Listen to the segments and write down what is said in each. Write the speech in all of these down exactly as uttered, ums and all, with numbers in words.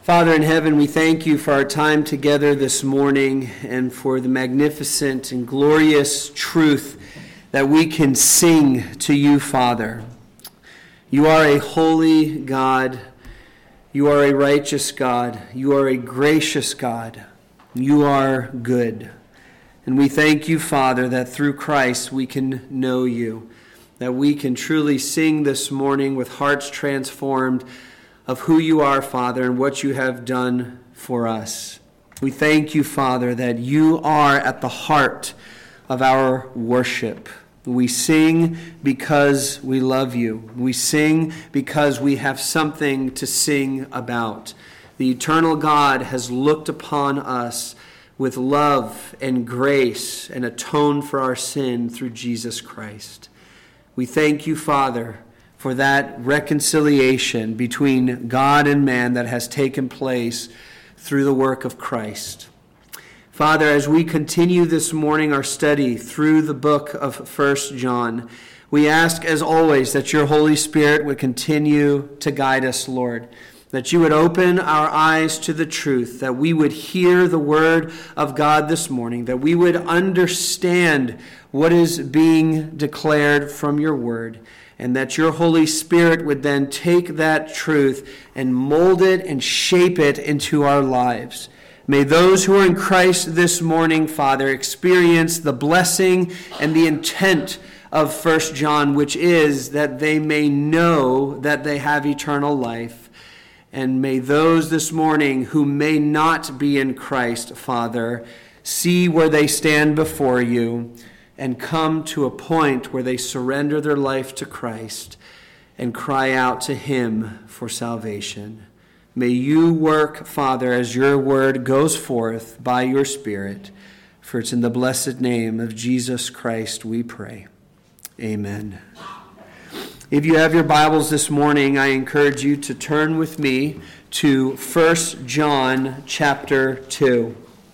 Father in heaven, we thank you for our time together this morning and for the magnificent and glorious truth that we can sing to you, Father. You are a holy God. You are a righteous God. You are a gracious God. You are good. And we thank you, Father, that through Christ we can know you, that we can truly sing this morning with hearts transformed of who you are, Father, and what you have done for us. We thank you, Father, that you are at the heart of our worship. We sing because we love you. We sing because we have something to sing about. The eternal God has looked upon us with love and grace and atoned for our sin through Jesus Christ. We thank you, Father, for that reconciliation between God and man that has taken place through the work of Christ. Father, as we continue this morning our study through the book of First John, we ask, as always, that your Holy Spirit would continue to guide us, Lord, that you would open our eyes to the truth, that we would hear the word of God this morning, that we would understand what is being declared from your word, and that your Holy Spirit would then take that truth and mold it and shape it into our lives. May those who are in Christ this morning, Father, experience the blessing and the intent of First John, which is that they may know that they have eternal life. And may those this morning who may not be in Christ, Father, see where they stand before you and come to a point where they surrender their life to Christ and cry out to him for salvation. May you work, Father, as your word goes forth by your Spirit. For it's in the blessed name of Jesus Christ we pray. Amen. If you have your Bibles this morning, I encourage you to turn with me to First John chapter two.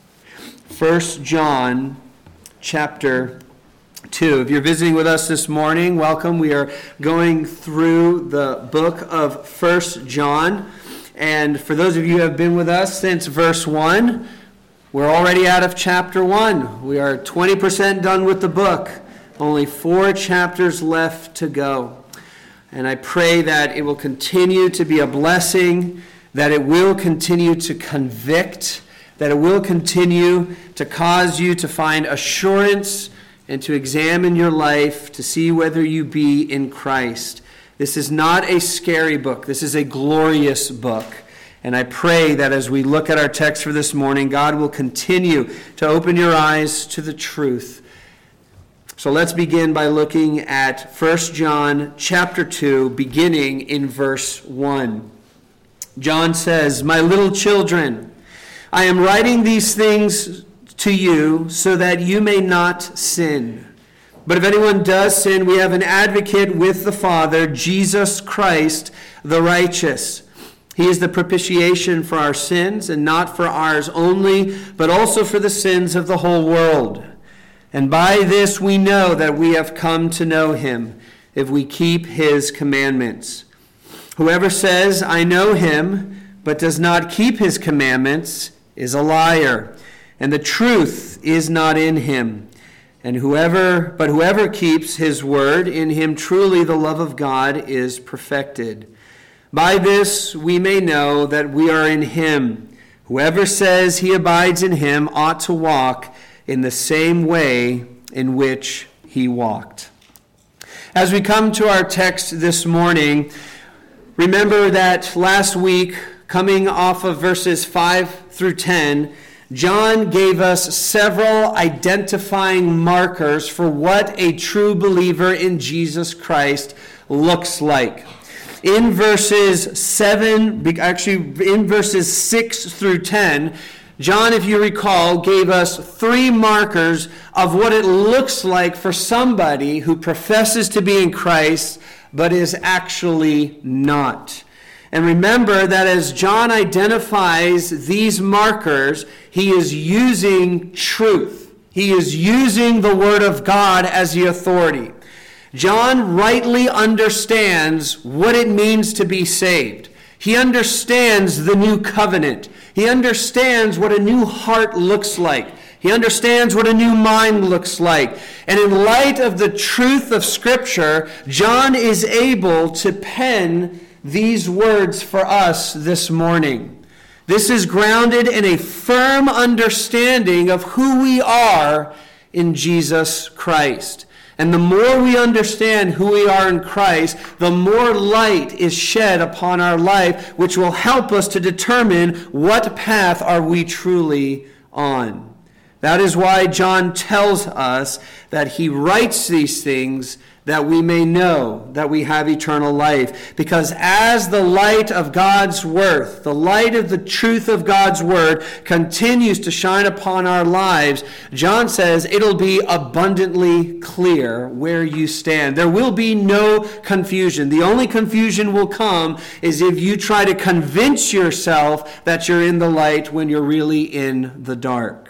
First John chapter two. If you're visiting with us this morning, welcome. We are going through the book of First John. And for those of you who have been with us since verse one, we're already out of chapter one. We are twenty percent done with the book. Only four chapters left to go. And I pray that it will continue to be a blessing, that it will continue to convict, that it will continue to cause you to find assurance and to examine your life to see whether you be in Christ. This is not a scary book. This is a glorious book. And I pray that as we look at our text for this morning, God will continue to open your eyes to the truth. So let's begin by looking at First John chapter two, beginning in verse one. John says, "My little children, I am writing these things to you so that you may not sin. But if anyone does sin, we have an advocate with the Father, Jesus Christ, the righteous. He is the propitiation for our sins, and not for ours only, but also for the sins of the whole world. And by this we know that we have come to know him, if we keep his commandments. Whoever says, 'I know him,' but does not keep his commandments, is a liar, and the truth is not in him. And whoever, but whoever keeps his word, in him truly the love of God is perfected. By this we may know that we are in him. Whoever says he abides in him ought to walk in the same way in which he walked." As we come to our text this morning, remember that last week, coming off of verses five through ten, John gave us several identifying markers for what a true believer in Jesus Christ looks like. In verses seven, actually in verses six through ten, John, if you recall, gave us three markers of what it looks like for somebody who professes to be in Christ but is actually not. And remember that as John identifies these markers, he is using truth. He is using the Word of God as the authority. John rightly understands what it means to be saved. He understands the new covenant. He understands what a new heart looks like. He understands what a new mind looks like. And in light of the truth of Scripture, John is able to pen these words for us this morning. This is grounded in a firm understanding of who we are in Jesus Christ. And the more we understand who we are in Christ, the more light is shed upon our life, which will help us to determine what path are we truly on. That is why John tells us that he writes these things that we may know that we have eternal life. Because as the light of God's word, the light of the truth of God's word continues to shine upon our lives, John says it'll be abundantly clear where you stand. There will be no confusion. The only confusion will come is if you try to convince yourself that you're in the light when you're really in the dark.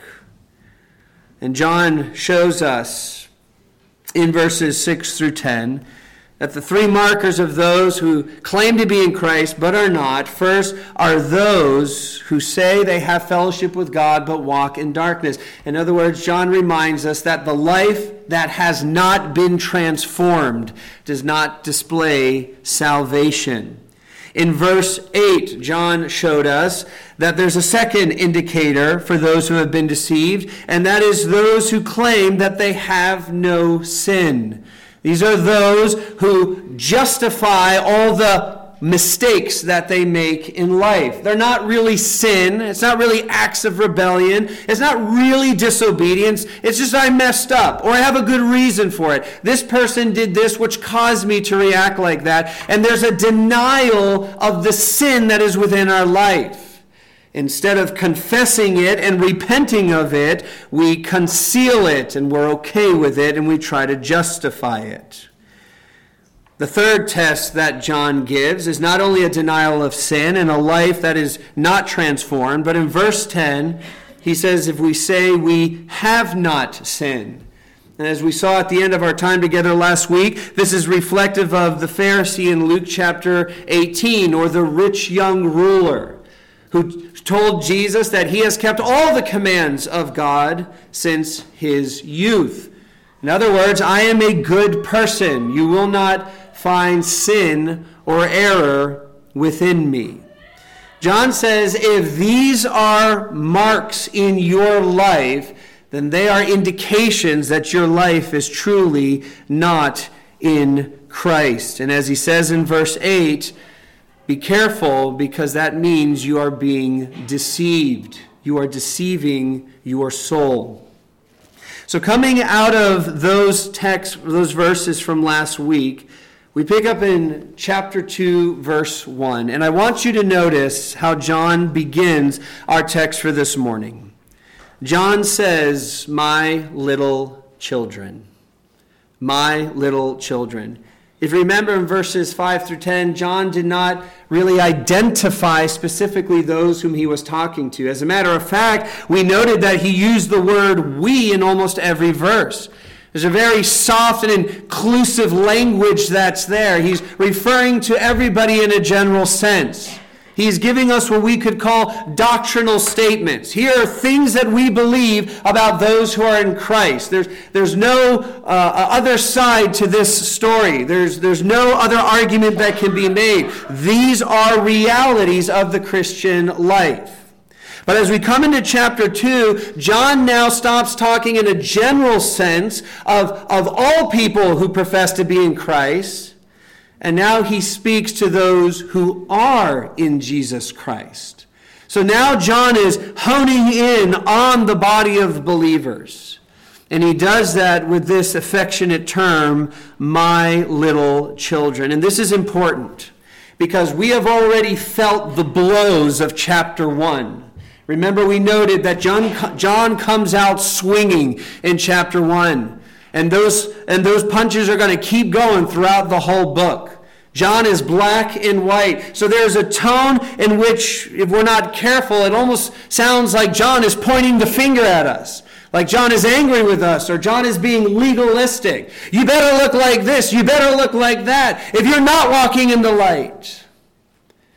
And John shows us in verses six through ten, that the three markers of those who claim to be in Christ but are not, first are those who say they have fellowship with God but walk in darkness. In other words, John reminds us that the life that has not been transformed does not display salvation. In verse eight, John showed us that there's a second indicator for those who have been deceived, and that is those who claim that they have no sin. These are those who justify all the mistakes that they make in life. They're not really sin. It's not really acts of rebellion. It's not really disobedience. It's just I messed up, or I have a good reason for it. This person did this, which caused me to react like that. And there's a denial of the sin that is within our life. Instead of confessing it and repenting of it, we conceal it and we're okay with it and we try to justify it. The third test that John gives is not only a denial of sin and a life that is not transformed, but in verse ten, he says, if we say we have not sinned. And as we saw at the end of our time together last week, this is reflective of the Pharisee in Luke chapter eighteen, or the rich young ruler, who told Jesus that he has kept all the commands of God since his youth. In other words, I am a good person. You will not find sin or error within me. John says if these are marks in your life, then they are indications that your life is truly not in Christ. And as he says in verse eight, be careful, because that means you are being deceived. You are deceiving your soul. So coming out of those texts, those verses from last week, we pick up in chapter two, verse one. And I want you to notice how John begins our text for this morning. John says, my little children. My little children. If you remember in verses five through ten, John did not really identify specifically those whom he was talking to. As a matter of fact, we noted that he used the word we in almost every verse. There's a very soft and inclusive language that's there. He's referring to everybody in a general sense. He's giving us what we could call doctrinal statements. Here are things that we believe about those who are in Christ. There's, there's no uh, other side to this story. There's, there's no other argument that can be made. These are realities of the Christian life. But as we come into chapter two, John now stops talking in a general sense of, of all people who profess to be in Christ. And now he speaks to those who are in Jesus Christ. So now John is honing in on the body of believers. And he does that with this affectionate term, my little children. And this is important because we have already felt the blows of chapter one. Remember, we noted that John, John comes out swinging in chapter one. And those, and those punches are going to keep going throughout the whole book. John is black and white. So there's a tone in which, if we're not careful, it almost sounds like John is pointing the finger at us. Like John is angry with us, or John is being legalistic. You better look like this. You better look like that. If you're not walking in the light.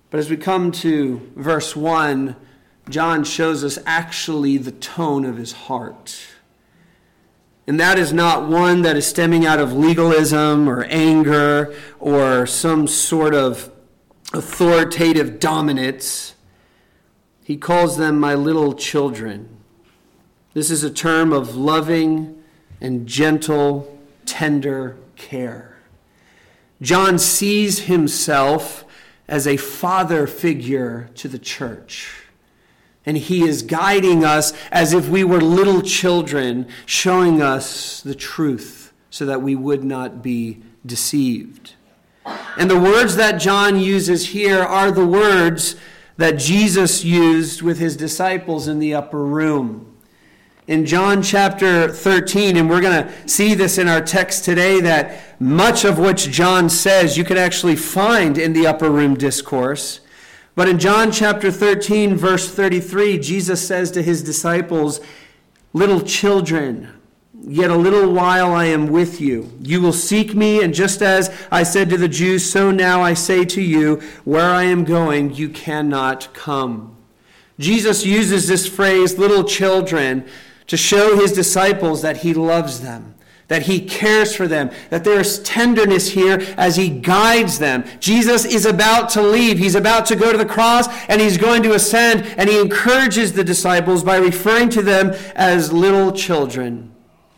But as we come to verse one, John shows us actually the tone of his heart. And that is not one that is stemming out of legalism or anger or some sort of authoritative dominance. He calls them my little children. This is a term of loving and gentle, tender care. John sees himself as a father figure to the church. And he is guiding us as if we were little children, showing us the truth so that we would not be deceived. And the words that John uses here are the words that Jesus used with his disciples in the upper room. In John chapter thirteen, and we're going to see this in our text today, that much of what John says you can actually find in the upper room discourse. But in John chapter thirteen, verse thirty-three, Jesus says to his disciples, little children, yet a little while I am with you. You will seek me, and just as I said to the Jews, so now I say to you, where I am going, you cannot come. Jesus uses this phrase, little children, to show his disciples that he loves them, that he cares for them, that there is tenderness here as he guides them. Jesus is about to leave. He's about to go to the cross, and he's going to ascend, and he encourages the disciples by referring to them as little children.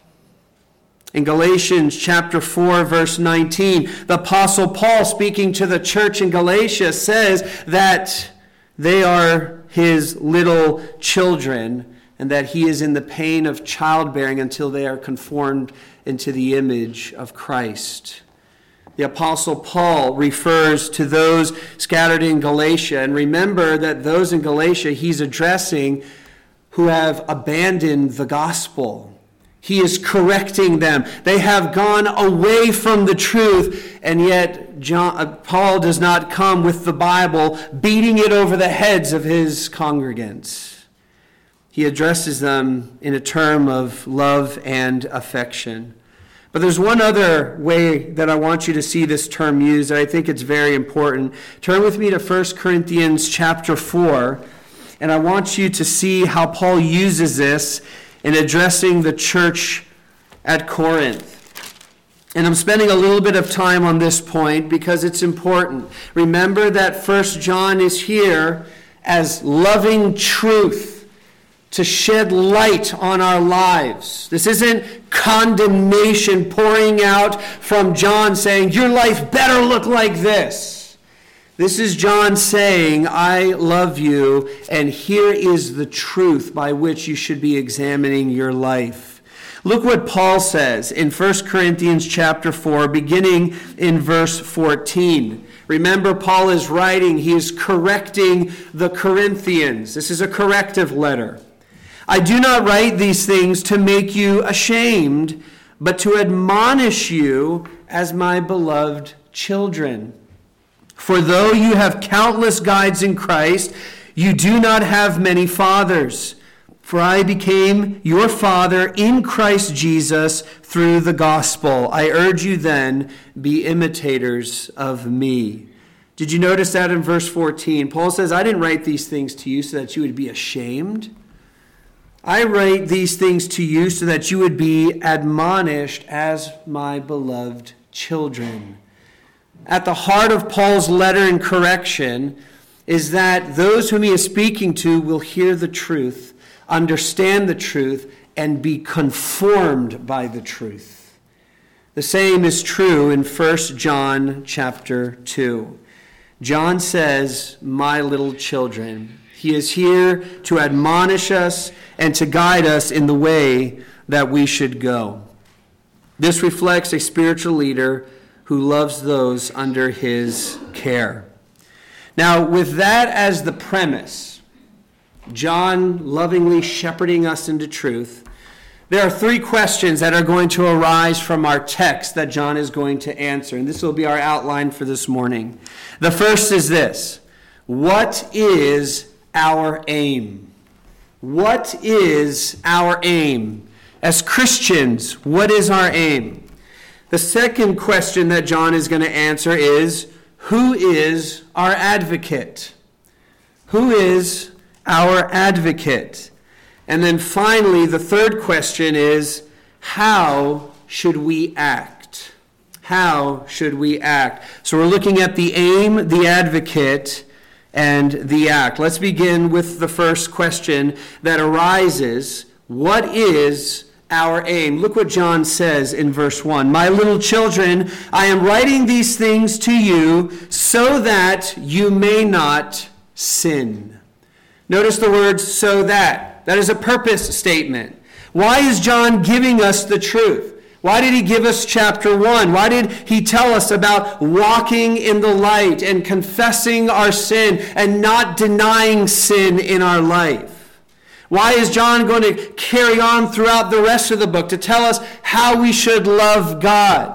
In Galatians chapter four, verse nineteen, the Apostle Paul, speaking to the church in Galatia, says that they are his little children, and that he is in the pain of childbearing until they are conformed into the image of Christ. The Apostle Paul refers to those scattered in Galatia, and remember that those in Galatia he's addressing who have abandoned the gospel. He is correcting them. They have gone away from the truth, and yet John, uh, Paul does not come with the Bible beating it over the heads of his congregants. He addresses them in a term of love and affection. But there's one other way that I want you to see this term used, and I think it's very important. Turn with me to First Corinthians chapter four, and I want you to see how Paul uses this in addressing the church at Corinth. And I'm spending a little bit of time on this point because it's important. Remember that First John is here as loving truth, to shed light on our lives. This isn't condemnation pouring out from John saying, your life better look like this. This is John saying, I love you, and here is the truth by which you should be examining your life. Look what Paul says in First Corinthians chapter four, beginning in verse fourteen. Remember, Paul is writing, he is correcting the Corinthians. This is a corrective letter. I do not write these things to make you ashamed, but to admonish you as my beloved children. For though you have countless guides in Christ, you do not have many fathers. For I became your father in Christ Jesus through the gospel. I urge you then, be imitators of me. Did you notice that in verse fourteen? Paul says, I didn't write these things to you so that you would be ashamed. I write these things to you so that you would be admonished as my beloved children. At the heart of Paul's letter and correction is that those whom he is speaking to will hear the truth, understand the truth, and be conformed by the truth. The same is true in First John chapter two. John says, my little children. He is here to admonish us and to guide us in the way that we should go. This reflects a spiritual leader who loves those under his care. Now, with that as the premise, John lovingly shepherding us into truth, there are three questions that are going to arise from our text that John is going to answer. And this will be our outline for this morning. The first is this: what is our aim? What is our aim? As Christians, what is our aim? The second question that John is going to answer is, who is our advocate? Who is our advocate? And then finally, the third question is, how should we act? How should we act? So we're looking at the aim, the advocate, and the act. Let's begin with the first question that arises. What is our aim? Look what John says in verse one. My little children, I am writing these things to you so that you may not sin. Notice the words, so that. That is a purpose statement. Why is John giving us the truth? Why did he give us chapter one? Why did he tell us about walking in the light and confessing our sin and not denying sin in our life? Why is John going to carry on throughout the rest of the book to tell us how we should love God?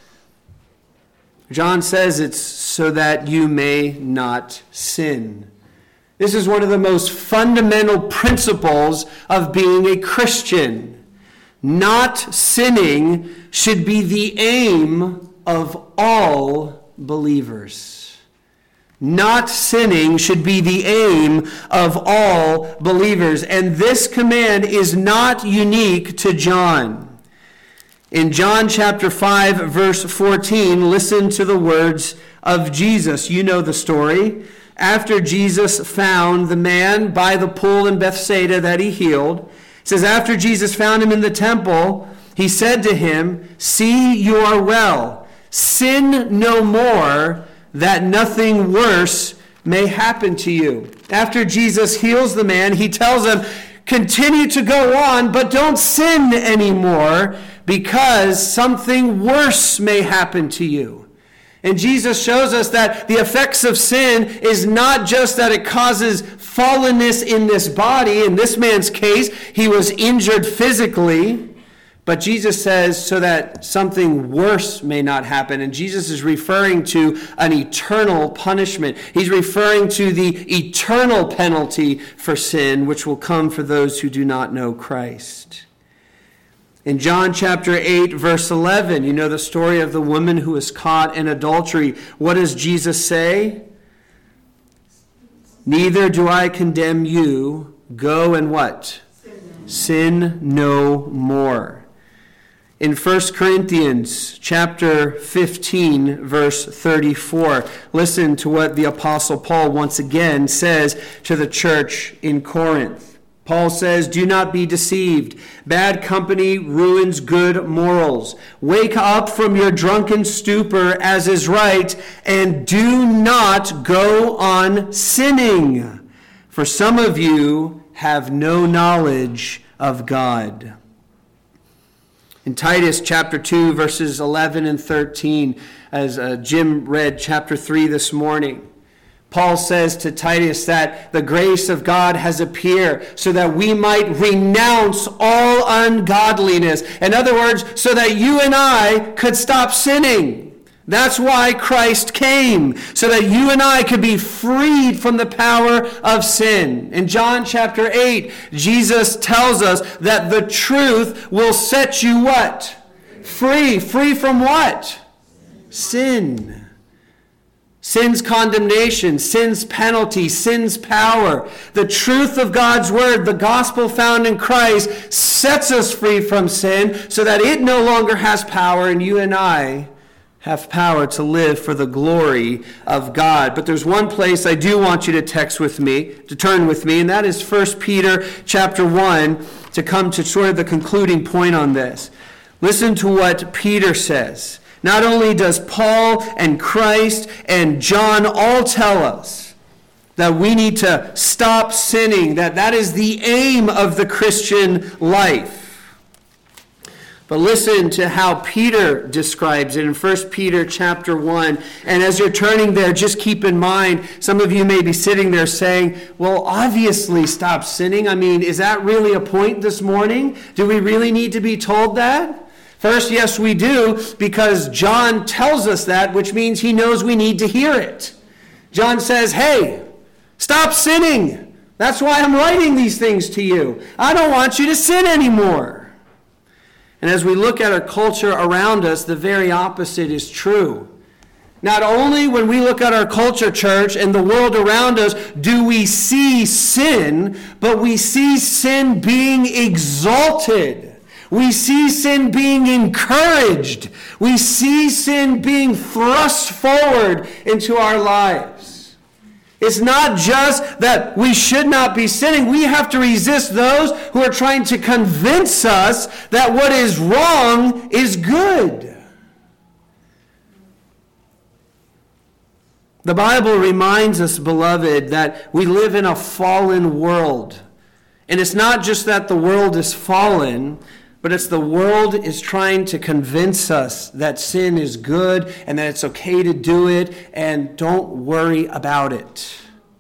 John says it's so that you may not sin. This is one of the most fundamental principles of being a Christian. Not sinning should be the aim of all believers. Not sinning should be the aim of all believers. And this command is not unique to John. In John chapter five, verse fourteen, listen to the words of Jesus. You know the story. After Jesus found the man by the pool in Bethsaida that he healed, it says, after Jesus found him in the temple, he said to him, see, you are well. Sin no more, that nothing worse may happen to you. After Jesus heals the man, he tells him, continue to go on, but don't sin anymore, because something worse may happen to you. And Jesus shows us that the effects of sin is not just that it causes fallenness in this body. In this man's case, he was injured physically. But Jesus says so that something worse may not happen. And Jesus is referring to an eternal punishment. He's referring to the eternal penalty for sin, which will come for those who do not know Christ. In John chapter eight, verse eleven, you know the story of the woman who was caught in adultery. What does Jesus say? Neither do I condemn you. Go and what? Sin, Sin no more. In First Corinthians chapter fifteen, verse thirty-four, listen to what the Apostle Paul once again says to the church in Corinth. Paul says, do not be deceived. Bad company ruins good morals. Wake up from your drunken stupor as is right, and do not go on sinning. For some of you have no knowledge of God. In Titus chapter two, verses eleven and thirteen, as uh, Jim read chapter three this morning, Paul says to Titus that the grace of God has appeared so that we might renounce all ungodliness. In other words, so that you and I could stop sinning. That's why Christ came, so that you and I could be freed from the power of sin. In John chapter eight, Jesus tells us that the truth will set you what? Free. Free from what? Sin. Sin's condemnation, sin's penalty, sin's power. The truth of God's word, the gospel found in Christ, sets us free from sin so that it no longer has power, and you and I have power to live for the glory of God. But there's one place I do want you to text with me, to turn with me, and that is First Peter chapter one, to come to sort of the concluding point on this. Listen to what Peter says. Not only does Paul and Christ and John all tell us that we need to stop sinning, that that is the aim of the Christian life. But listen to how Peter describes it in First Peter chapter one. And as you're turning there, just keep in mind, some of you may be sitting there saying, well, obviously stop sinning. I mean, is that really a point this morning? Do we really need to be told that? First, yes, we do, because John tells us that, which means he knows we need to hear it. John says, hey, stop sinning. That's why I'm writing these things to you. I don't want you to sin anymore. And as we look at our culture around us, the very opposite is true. Not only when we look at our culture, church, and the world around us, do we see sin, but we see sin being exalted. We see sin being encouraged. We see sin being thrust forward into our lives. It's not just that we should not be sinning. We have to resist those who are trying to convince us that what is wrong is good. The Bible reminds us, beloved, that we live in a fallen world. And it's not just that the world is fallen, but it's the world is trying to convince us that sin is good and that it's okay to do it and don't worry about it.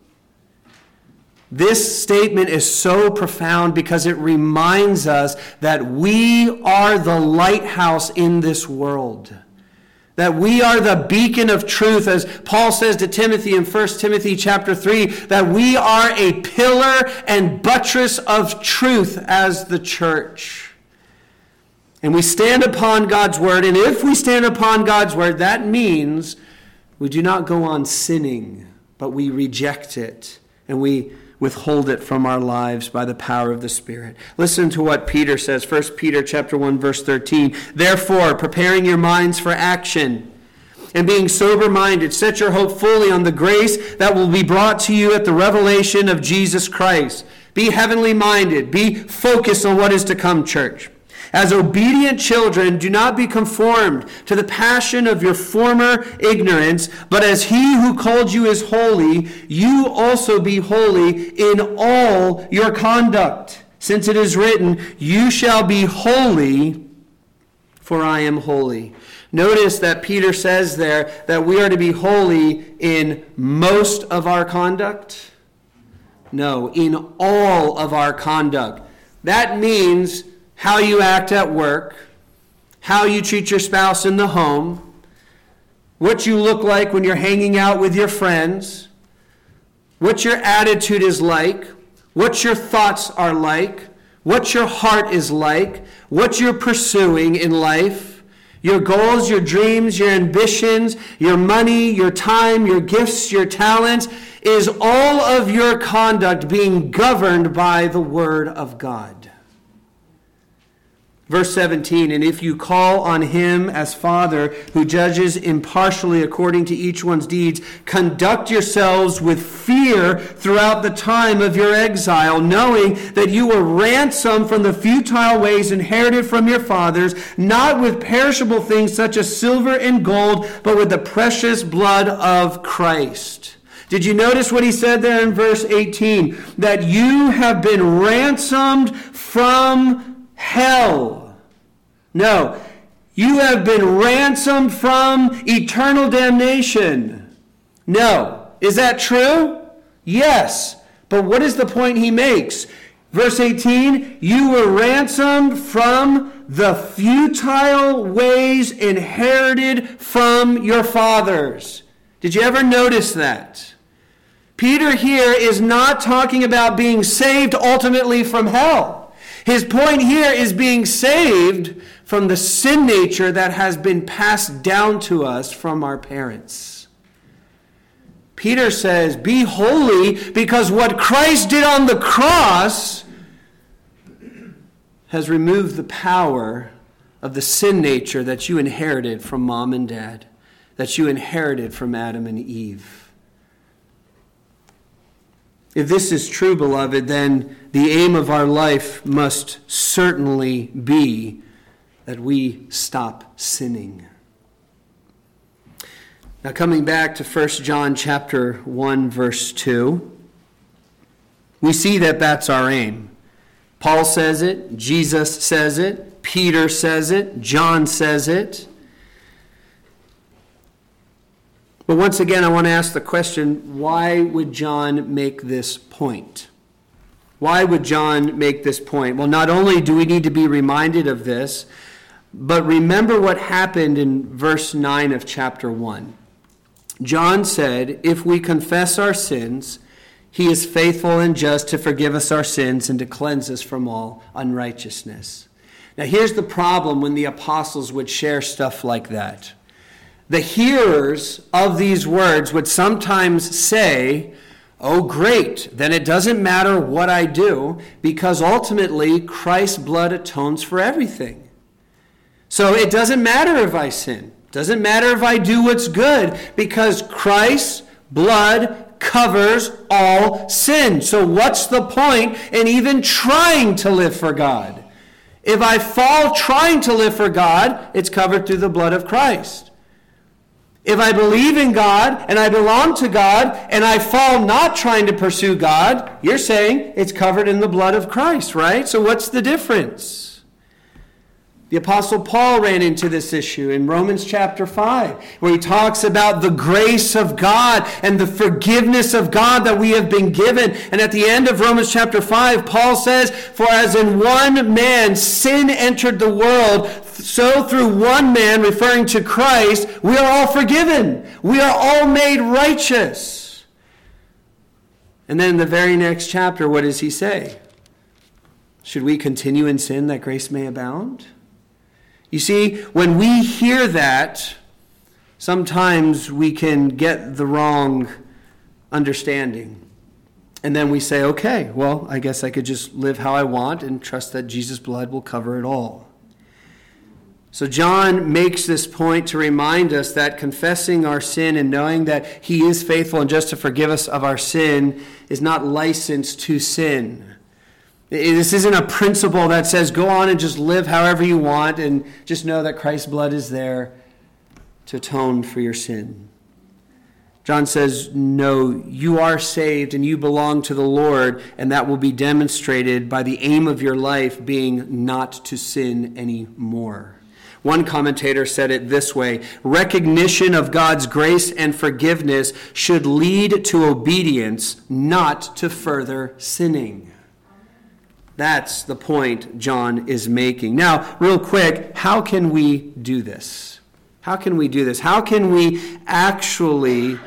This statement is so profound because it reminds us that we are the lighthouse in this world. That we are the beacon of truth, as Paul says to Timothy in First Timothy chapter three, that we are a pillar and buttress of truth as the church. And we stand upon God's word, and if we stand upon God's word, that means we do not go on sinning, but we reject it, and we withhold it from our lives by the power of the Spirit. Listen to what Peter says, First Peter chapter one, verse thirteen. Therefore, preparing your minds for action and being sober-minded, set your hope fully on the grace that will be brought to you at the revelation of Jesus Christ. Be heavenly minded. Be focused on what is to come, church. As obedient children, do not be conformed to the passion of your former ignorance, but as he who called you is holy, you also be holy in all your conduct. Since it is written, you shall be holy, for I am holy. Notice that Peter says there that we are to be holy in most of our conduct. No, in all of our conduct. That means how you act at work, how you treat your spouse in the home, what you look like when you're hanging out with your friends, what your attitude is like, what your thoughts are like, what your heart is like, what you're pursuing in life, your goals, your dreams, your ambitions, your money, your time, your gifts, your talents. Is all of your conduct being governed by the Word of God? Verse seventeen, and if you call on him as Father, who judges impartially according to each one's deeds, conduct yourselves with fear throughout the time of your exile, knowing that you were ransomed from the futile ways inherited from your fathers, not with perishable things such as silver and gold, but with the precious blood of Christ. Did you notice what he said there in verse eighteen? That you have been ransomed from hell. No, you have been ransomed from eternal damnation. No. Is that true? Yes. But what is the point he makes? Verse eighteen, you were ransomed from the futile ways inherited from your fathers. Did you ever notice that? Peter here is not talking about being saved ultimately from hell. His point here is being saved from the sin nature that has been passed down to us from our parents. Peter says, be holy because what Christ did on the cross has removed the power of the sin nature that you inherited from mom and dad, that you inherited from Adam and Eve. If this is true, beloved, then the aim of our life must certainly be that we stop sinning. Now, coming back to First John chapter one, verse two, we see that that's our aim. Paul says it, Jesus says it, Peter says it, John says it. But once again, I want to ask the question, why would John make this point? Why would John make this point? Well, not only do we need to be reminded of this, but remember what happened in verse nine of chapter one. John said, if we confess our sins, he is faithful and just to forgive us our sins and to cleanse us from all unrighteousness. Now, here's the problem when the apostles would share stuff like that. the hearers of these words would sometimes say, oh, great, then it doesn't matter what I do, because ultimately Christ's blood atones for everything. So it doesn't matter if I sin. It doesn't matter if I do what's good, because Christ's blood covers all sin. So what's the point in even trying to live for God? If I fall trying to live for God, it's covered through the blood of Christ. If I believe in God and I belong to God and I fall not trying to pursue God, you're saying it's covered in the blood of Christ, right? So what's the difference? The Apostle Paul ran into this issue in Romans chapter five, where he talks about the grace of God and the forgiveness of God that we have been given. And at the end of Romans chapter five, Paul says, for as in one man sin entered the world, so through one man, referring to Christ, we are all forgiven. We are all made righteous. And then in the very next chapter, what does he say? Should we continue in sin that grace may abound? You see, when we hear that, sometimes we can get the wrong understanding. And then we say, okay, well, I guess I could just live how I want and trust that Jesus' blood will cover it all. So John makes this point to remind us that confessing our sin and knowing that he is faithful and just to forgive us of our sin is not license to sin. This isn't a principle that says go on and just live however you want and just know that Christ's blood is there to atone for your sin. John says, no, you are saved and you belong to the Lord, and that will be demonstrated by the aim of your life being not to sin anymore. One commentator said it this way: recognition of God's grace and forgiveness should lead to obedience, not to further sinning. That's the point John is making. Now, real quick, how can we do this? How can we do this? How can we actually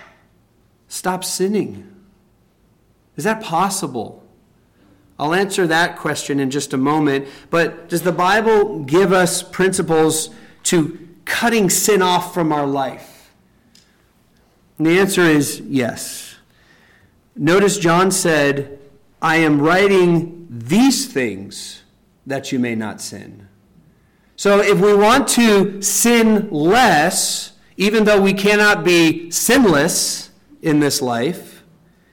stop sinning? Is that possible? I'll answer that question in just a moment, but does the Bible give us principles to cutting sin off from our life? And the answer is yes. Notice John said, I am writing these things that you may not sin. So if we want to sin less, even though we cannot be sinless in this life,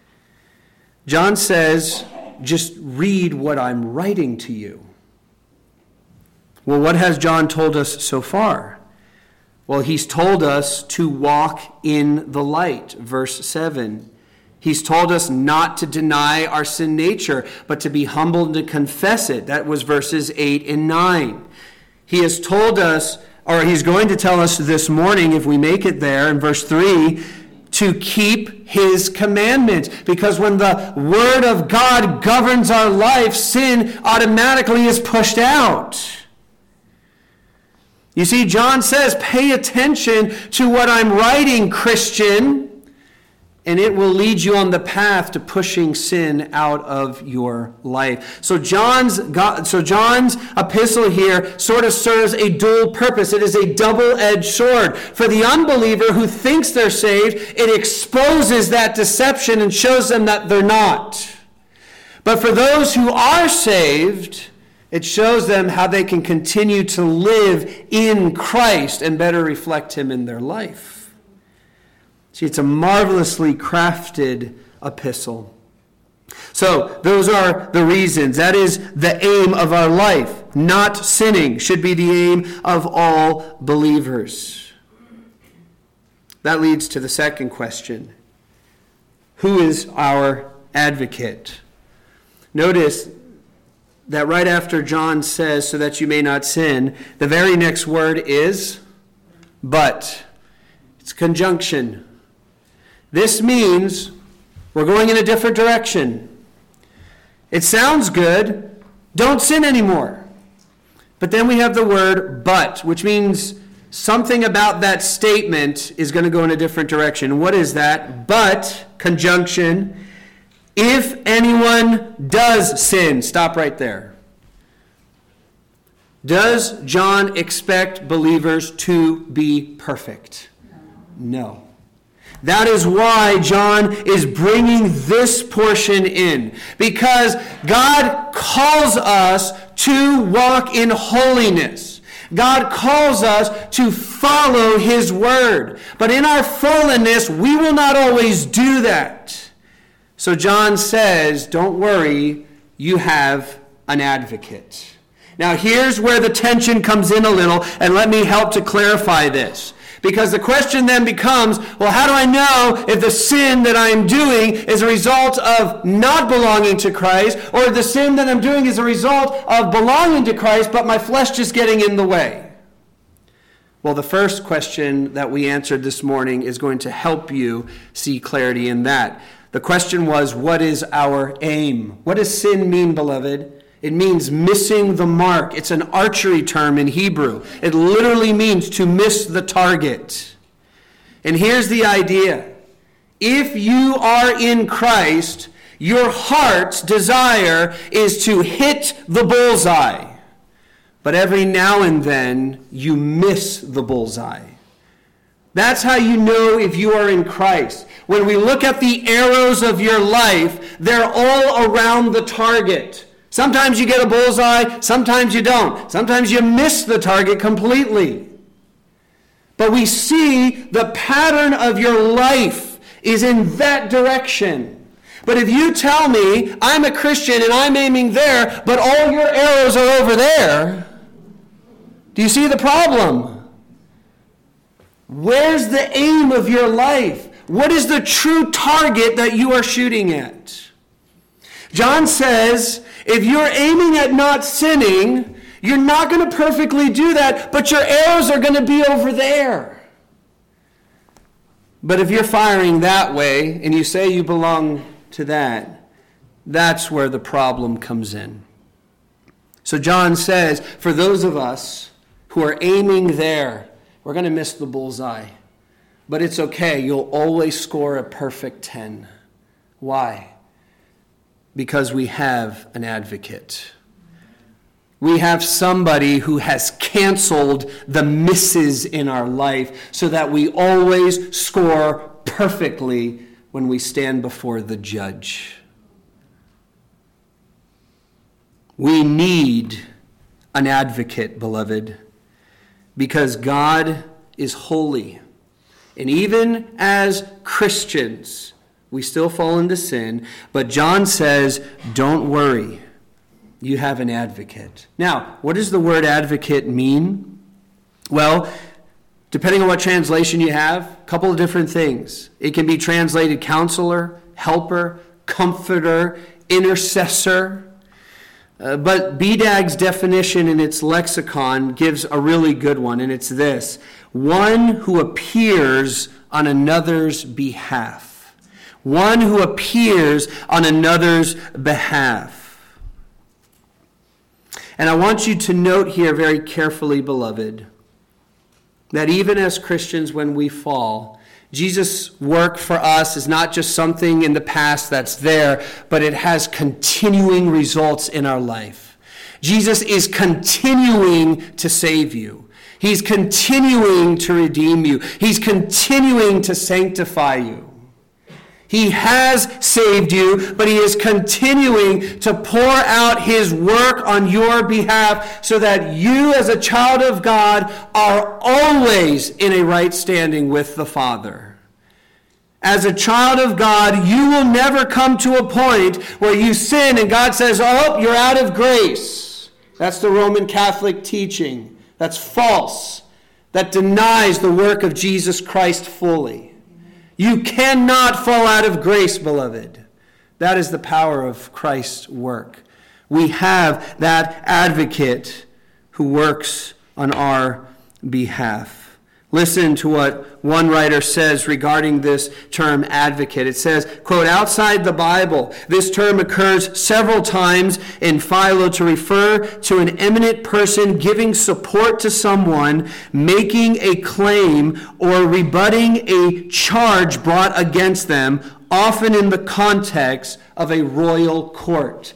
John says, just read what I'm writing to you. Well, what has John told us so far? Well, he's told us to walk in the light, verse seven. He's told us not to deny our sin nature, but to be humble and to confess it. That was verses eight and nine. He has told us, or he's going to tell us this morning, if we make it there, in verse three, to keep his commandments. Because when the word of God governs our life, sin automatically is pushed out. You see, John says, pay attention to what I'm writing, Christian, and it will lead you on the path to pushing sin out of your life. So John's God, so John's epistle here sort of serves a dual purpose. It is a double-edged sword. For the unbeliever who thinks they're saved, it exposes that deception and shows them that they're not. But for those who are saved, it shows them how they can continue to live in Christ and better reflect him in their life. See, it's a marvelously crafted epistle. So, those are the reasons. That is the aim of our life. Not sinning should be the aim of all believers. That leads to the second question. Who is our advocate? Notice that right after John says, so that you may not sin, the very next word is but. It's conjunction. This means we're going in a different direction. It sounds good. Don't sin anymore. But then we have the word but, which means something about that statement is going to go in a different direction. What is that? But, conjunction, if anyone does sin. Stop right there. Does John expect believers to be perfect? No. That is why John is bringing this portion in. Because God calls us to walk in holiness. God calls us to follow his word. But in our fallenness, we will not always do that. So John says, don't worry, you have an advocate. Now here's where the tension comes in a little, and let me help to clarify this. Because the question then becomes, well, how do I know if the sin that I'm doing is a result of not belonging to Christ, or the sin that I'm doing is a result of belonging to Christ, but my flesh just getting in the way? Well, the first question that we answered this morning is going to help you see clarity in that. The question was, what is our aim? What does sin mean, beloved? It means missing the mark. It's an archery term in Hebrew. It literally means to miss the target. And here's the idea. If you are in Christ, your heart's desire is to hit the bullseye. But every now and then, you miss the bullseye. That's how you know if you are in Christ. When we look at the arrows of your life, they're all around the target. Sometimes you get a bullseye, sometimes you don't. Sometimes you miss the target completely. But we see the pattern of your life is in that direction. But if you tell me, I'm a Christian and I'm aiming there, but all your arrows are over there, do you see the problem? Where's the aim of your life? What is the true target that you are shooting at? John says, if you're aiming at not sinning, you're not going to perfectly do that, but your arrows are going to be over there. But if you're firing that way, and you say you belong to that, that's where the problem comes in. So John says, for those of us who are aiming there, we're going to miss the bullseye. But it's okay, you'll always score a perfect ten. Why? Because we have an advocate. We have somebody who has canceled the misses in our life so that we always score perfectly when we stand before the judge. We need an advocate, beloved, because God is holy. And even as Christians, we still fall into sin, but John says, don't worry, you have an advocate. Now, what does the word advocate mean? Well, depending on what translation you have, a couple of different things. It can be translated counselor, helper, comforter, intercessor. Uh, but B D A G's definition in its lexicon gives a really good one, and it's this: one who appears on another's behalf. One who appears on another's behalf. And I want you to note here very carefully, beloved, that even as Christians, when we fall, Jesus' work for us is not just something in the past that's there, but it has continuing results in our life. Jesus is continuing to save you. He's continuing to redeem you. He's continuing to sanctify you. He has saved you, but he is continuing to pour out his work on your behalf so that you as a child of God are always in a right standing with the Father. As a child of God, you will never come to a point where you sin and God says, oh, you're out of grace. That's the Roman Catholic teaching. That's false. That denies the work of Jesus Christ fully. You cannot fall out of grace, beloved. That is the power of Christ's work. We have that advocate who works on our behalf. Listen to what one writer says regarding this term advocate. It says, quote, outside the Bible, this term occurs several times in Philo to refer to an eminent person giving support to someone, making a claim, or rebutting a charge brought against them, often in the context of a royal court.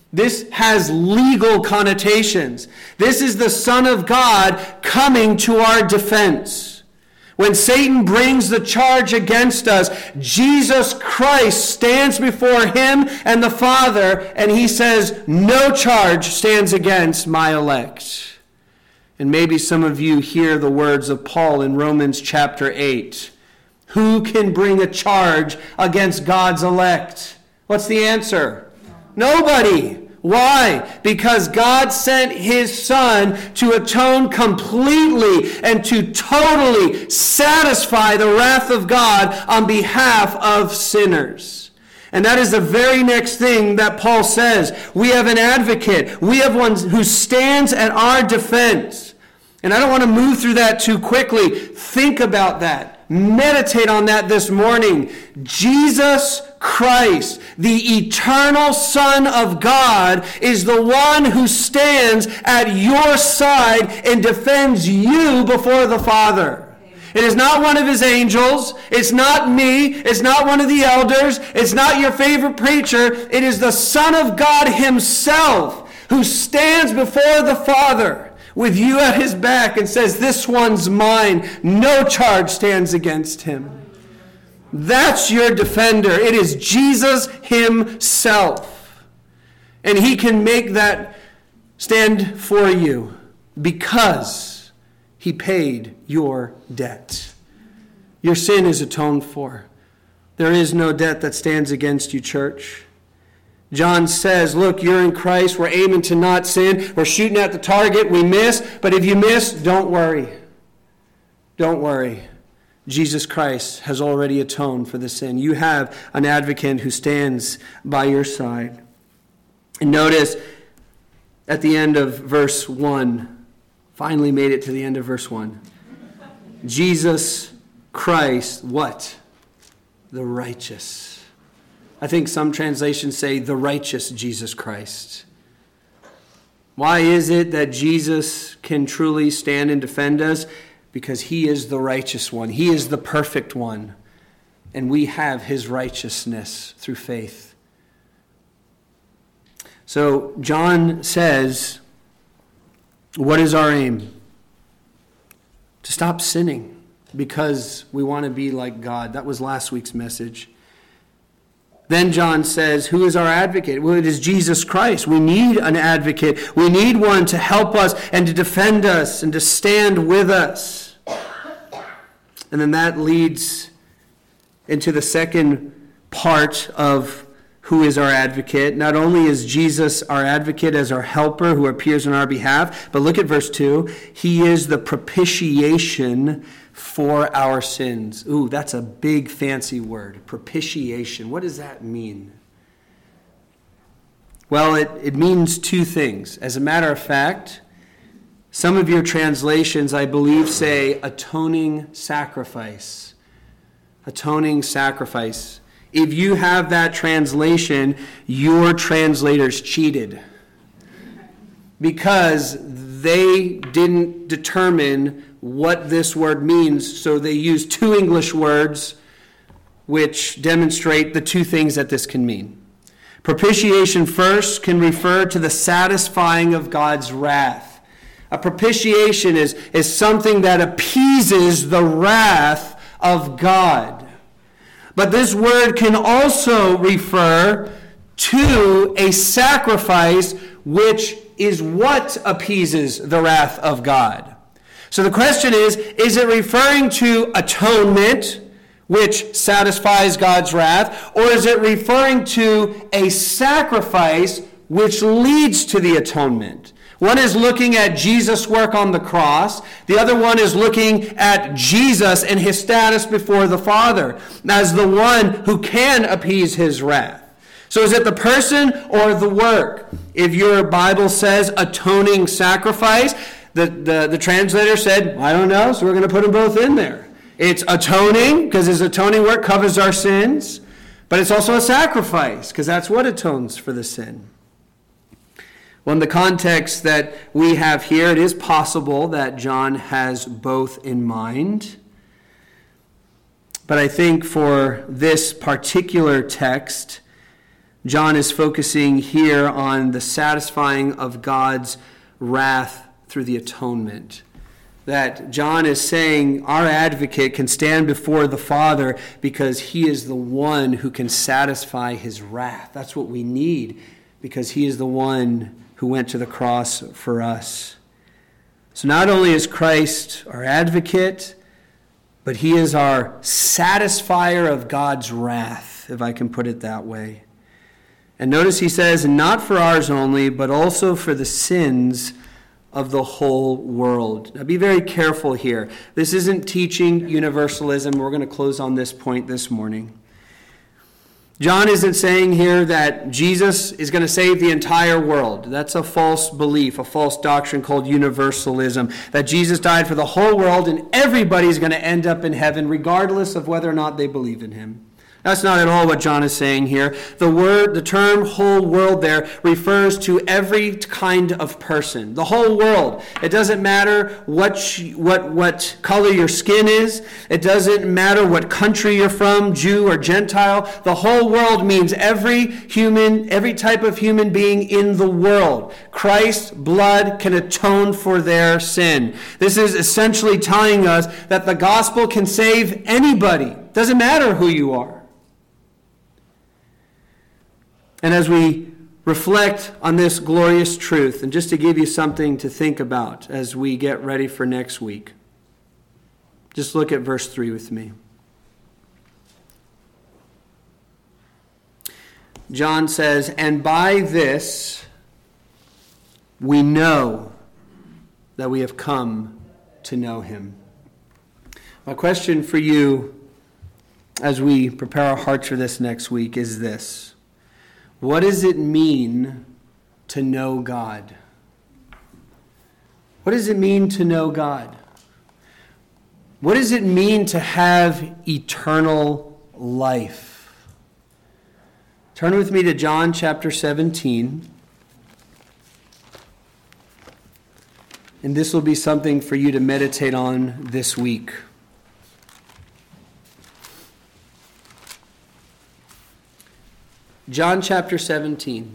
This has legal connotations. This is the Son of God coming to our defense. When Satan brings the charge against us, Jesus Christ stands before him and the Father, and he says, no charge stands against my elect. And maybe some of you hear the words of Paul in Romans chapter eight. Who can bring a charge against God's elect? What's the answer? Nobody. Why? Because God sent his Son to atone completely and to totally satisfy the wrath of God on behalf of sinners. And that is the very next thing that Paul says. We have an advocate. We have one who stands at our defense. And I don't want to move through that too quickly. Think about that. Meditate on that this morning. Jesus Christ, the eternal Son of God, is the one who stands at your side and defends you before the Father. It is not one of his angels. It's not me. It's not one of the elders. It's not your favorite preacher. It is the Son of God himself who stands before the Father with you at his back and says, this one's mine. No charge stands against him. That's your defender. It is Jesus himself. And he can make that stand for you because he paid your debt. Your sin is atoned for. There is no debt that stands against you, church. John says, look, you're in Christ. We're aiming to not sin. We're shooting at the target. We miss. But if you miss, don't worry. Don't worry. Jesus Christ has already atoned for the sin. You have an advocate who stands by your side. And notice at the end of verse one, finally made it to the end of verse one. Jesus Christ, what? The righteous. I think some translations say the righteous Jesus Christ. Why is it that Jesus can truly stand and defend us? Because he is the righteous one. He is the perfect one. And we have his righteousness through faith. So John says, what is our aim? To stop sinning because we want to be like God. That was last week's message. Then John says, who is our advocate? Well, it is Jesus Christ. We need an advocate. We need one to help us and to defend us and to stand with us. And then that leads into the second part of who is our advocate. Not only is Jesus our advocate as our helper who appears on our behalf, but look at verse two. He is the propitiation for our sins. Ooh, that's a big fancy word. Propitiation. What does that mean? Well, it, it means two things. As a matter of fact, some of your translations, I believe, say atoning sacrifice. Atoning sacrifice. If you have that translation, your translators cheated. Because they didn't determine what this word means, so they use two English words which demonstrate the two things that this can mean. Propitiation first can refer to the satisfying of God's wrath. A propitiation is, is something that appeases the wrath of God. But this word can also refer to a sacrifice which is what appeases the wrath of God. So the question is, is it referring to atonement, which satisfies God's wrath, or is it referring to a sacrifice which leads to the atonement? One is looking at Jesus' work on the cross. The other one is looking at Jesus and his status before the Father as the one who can appease his wrath. So is it the person or the work? If your Bible says atoning sacrifice, the, the, the translator said, I don't know, so we're going to put them both in there. It's atoning, because his atoning work covers our sins, but it's also a sacrifice, because that's what atones for the sin. Well, in the context that we have here, it is possible that John has both in mind. But I think for this particular text, John is focusing here on the satisfying of God's wrath through the atonement. That John is saying our advocate can stand before the Father because he is the one who can satisfy his wrath. That's what we need, because he is the one who went to the cross for us. So not only is Christ our advocate, but he is our satisfier of God's wrath, if I can put it that way. And notice he says, not for ours only, but also for the sins of the whole world. Now be very careful here. This isn't teaching universalism. We're going to close on this point this morning. John isn't saying here that Jesus is going to save the entire world. That's a false belief, a false doctrine called universalism, that Jesus died for the whole world and everybody's going to end up in heaven regardless of whether or not they believe in him. That's not at all what John is saying here. The word, the term whole world there refers to every kind of person. The whole world. It doesn't matter what, you, what, what color your skin is. It doesn't matter what country you're from, Jew or Gentile. The whole world means every human, every type of human being in the world. Christ's blood can atone for their sin. This is essentially telling us that the gospel can save anybody. Doesn't matter who you are. And as we reflect on this glorious truth, and just to give you something to think about as we get ready for next week, just look at verse three with me. John says, and by this we know that we have come to know him. My question for you as we prepare our hearts for this next week is this. What does it mean to know God? What does it mean to know God? What does it mean to have eternal life? Turn with me to John chapter seventeen. And this will be something for you to meditate on this week. John chapter seventeen.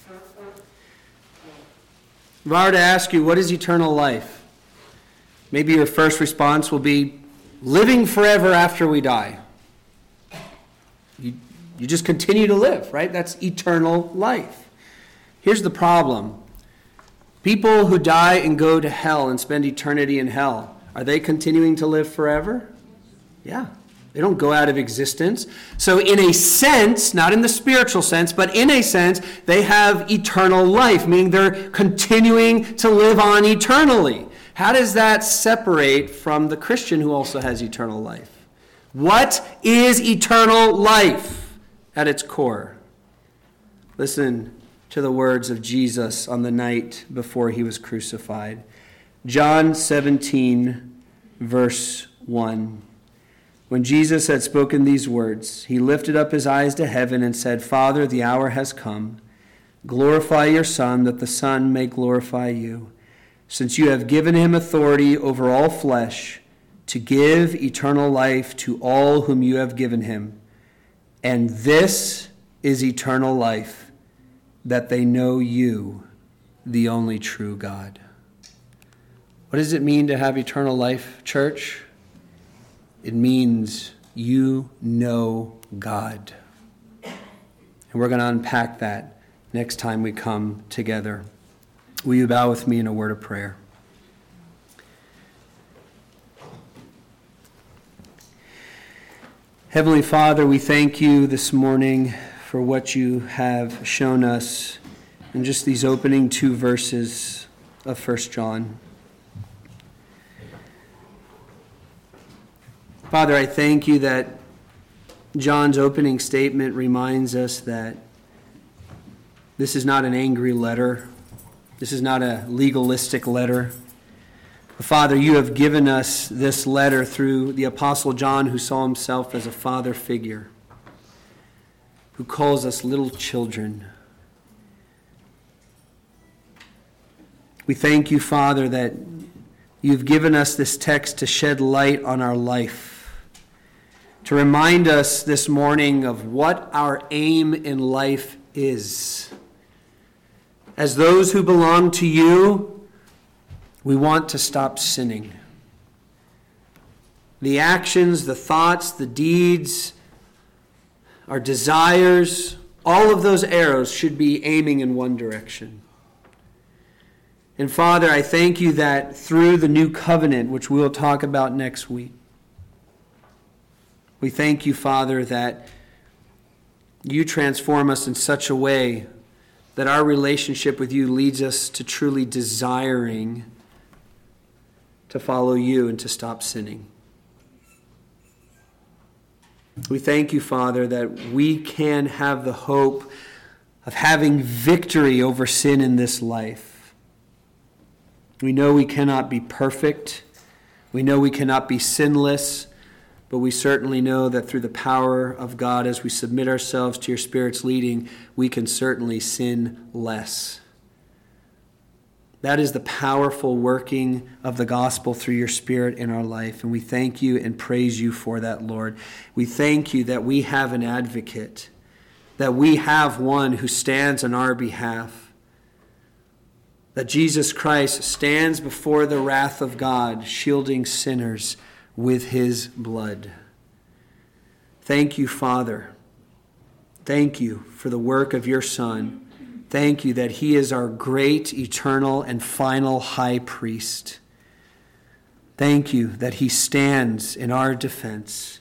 If I were to ask you, what is eternal life? Maybe your first response will be living forever after we die. You, you just continue to live, right? That's eternal life. Here's the problem. People who die and go to hell and spend eternity in hell, are they continuing to live forever? Yeah. They don't go out of existence. So in a sense, not in the spiritual sense, but in a sense, they have eternal life, meaning they're continuing to live on eternally. How does that separate from the Christian who also has eternal life? What is eternal life at its core? Listen to the words of Jesus on the night before he was crucified. John seventeen, verse one. When Jesus had spoken these words, he lifted up his eyes to heaven and said, Father, the hour has come. Glorify your Son, that the Son may glorify you, since you have given him authority over all flesh, to give eternal life to all whom you have given him. And this is eternal life, that they know you, the only true God. What does it mean to have eternal life, church? It means you know God. And we're going to unpack that next time we come together. Will you bow with me in a word of prayer? Heavenly Father, we thank you this morning for what you have shown us in just these opening two verses of First John. Father, I thank you that John's opening statement reminds us that this is not an angry letter. This is not a legalistic letter. Father, you have given us this letter through the Apostle John, who saw himself as a father figure, who calls us little children. We thank you, Father, that you've given us this text to shed light on our life, to remind us this morning of what our aim in life is. As those who belong to you, we want to stop sinning. The actions, the thoughts, the deeds, our desires, all of those arrows should be aiming in one direction. And Father, I thank you that through the new covenant, which we'll talk about next week, we thank you, Father, that you transform us in such a way that our relationship with you leads us to truly desiring to follow you and to stop sinning. We thank you, Father, that we can have the hope of having victory over sin in this life. We know we cannot be perfect. We know we cannot be sinless. But we certainly know that through the power of God, as we submit ourselves to your Spirit's leading, we can certainly sin less. That is the powerful working of the gospel through your Spirit in our life. And we thank you and praise you for that, Lord. We thank you that we have an advocate, that we have one who stands on our behalf, that Jesus Christ stands before the wrath of God, shielding sinners with his blood. Thank you, Father. Thank you for the work of your Son. Thank you that he is our great, eternal, and final high priest. Thank you that he stands in our defense.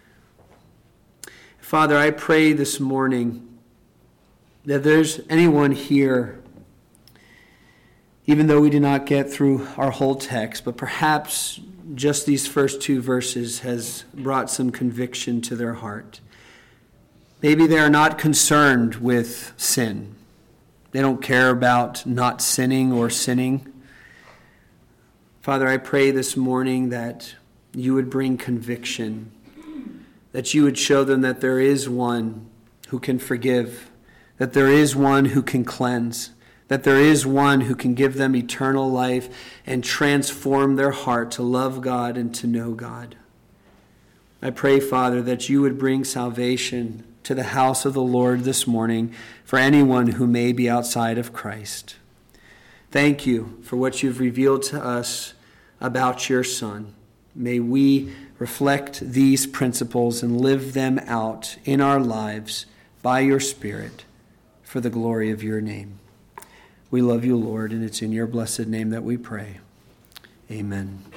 Father, I pray this morning that there's anyone here, even though we did not get through our whole text, but perhaps just these first two verses has brought some conviction to their heart. Maybe they are not concerned with sin. They don't care about not sinning or sinning. Father, I pray this morning that you would bring conviction, that you would show them that there is one who can forgive, that there is one who can cleanse, that there is one who can give them eternal life and transform their heart to love God and to know God. I pray, Father, that you would bring salvation to the house of the Lord this morning for anyone who may be outside of Christ. Thank you for what you've revealed to us about your Son. May we reflect these principles and live them out in our lives by your Spirit for the glory of your name. We love you, Lord, and it's in your blessed name that we pray. Amen.